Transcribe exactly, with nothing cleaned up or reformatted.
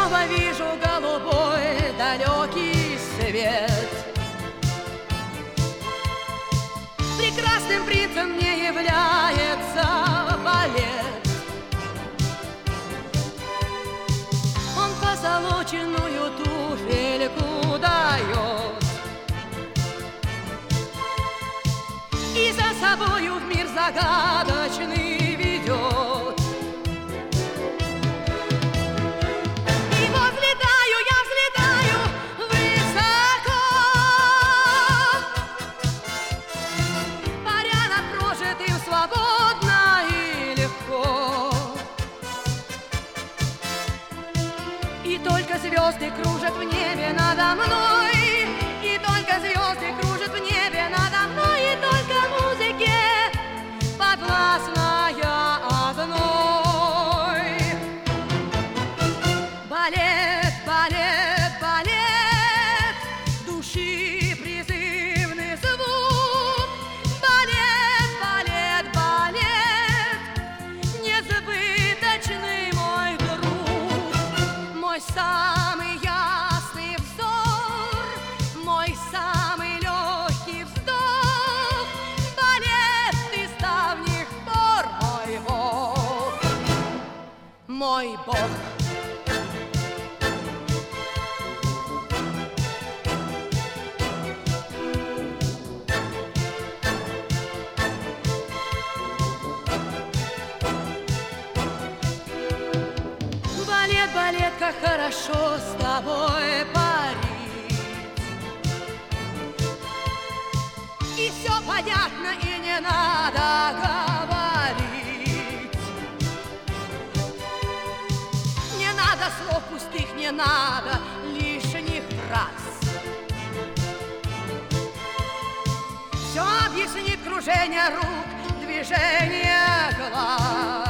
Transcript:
снова вижу голубой далекий свет. Прекрасным принцем мне является балет. Он позолоченную туфельку дает и за собою в мир загадочный ведет. И возлетаю, я взлетаю высоко, паря над прожитым свободно и легко. И только звезды кружат в небе надо мной, и только звезды кружат в небе надо мной, и только музыке подвластна я одной. Балет, балет, балет, души призывный звук. Балет, балет, балет, несбыточный мой друг. Мой самый ясный взор, мой самый легкий вздох. Балет ты с давних пор мой бог, мой бог. Балет, балет, как хорошо с тобой парить, и все понятно, и не надо говорить. Не надо слов пустых, не надо лишних фраз. Все объяснит кружение рук, движение глаз.